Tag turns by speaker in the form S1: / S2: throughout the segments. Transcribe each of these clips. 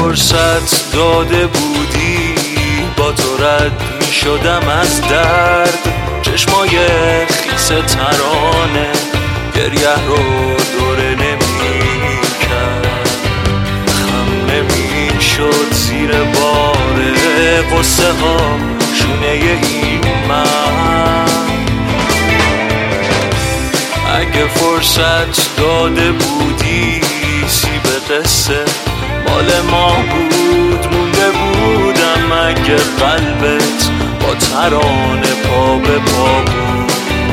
S1: فرصت داده بودی با تو رد می شدم از درد. چشمای خیس ترانه گریه رو دوره نمی کرد. خم نمی شد زیر باره قصه ها شونه این من. اگه فرصت داده بودی سیب قصه مال ما بود مونده بودم. اگه قلبت با ترانه پا به پا بود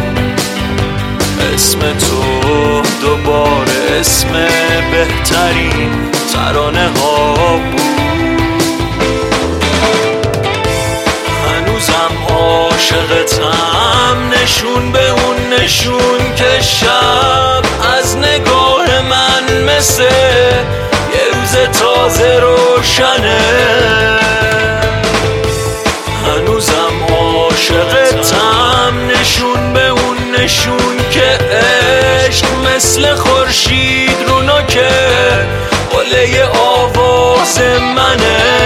S1: اسم تو دوباره اسم بهترین ترانه ها بود. هنوزم عاشقتم نشون به اون نشون که شب از نگاه من مثل یه روز تازه روشنه. هنوزم عاشقتم نشون به اون نشون که عشق مثل خورشید رو نوکه قله آواز منه.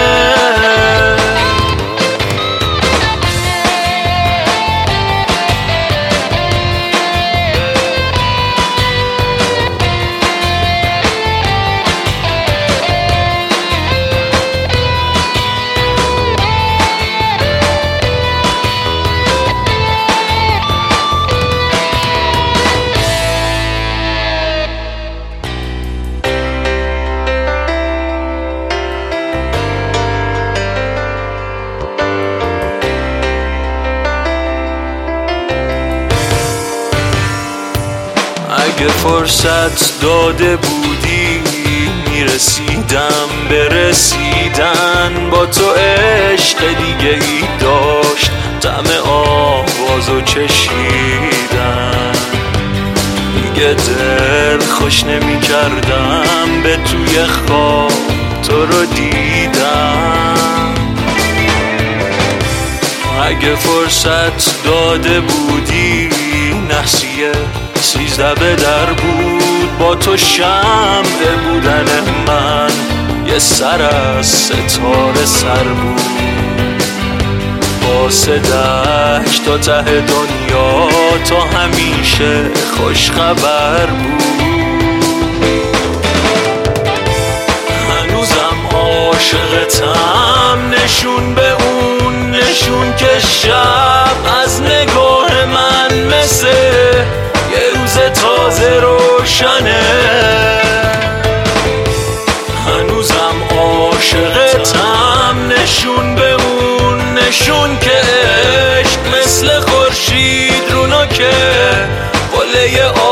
S1: اگه فرصت داده بودی میرسیدم به رسیدن با تو. عشق دیگه ای داشت طعم آوازو چشیدن. دیگه دل خوش نمی کردم به توی خواب تو رو دیدم. اگه فرصت داده بودی نحسیه 13 به در بود با تو. شمع بودن من یه سر از ستاره سر بود. با صدک تا ته دنیا تا همیشه خوش خبر بود. هنوزم عاشقتم نشون به اون نشون که شب از نگاه من مثل یه روز تازه روشنه. هنوزم عاشقتم نشون به اون نشون که عشق مثل خورشید رو نوکه قله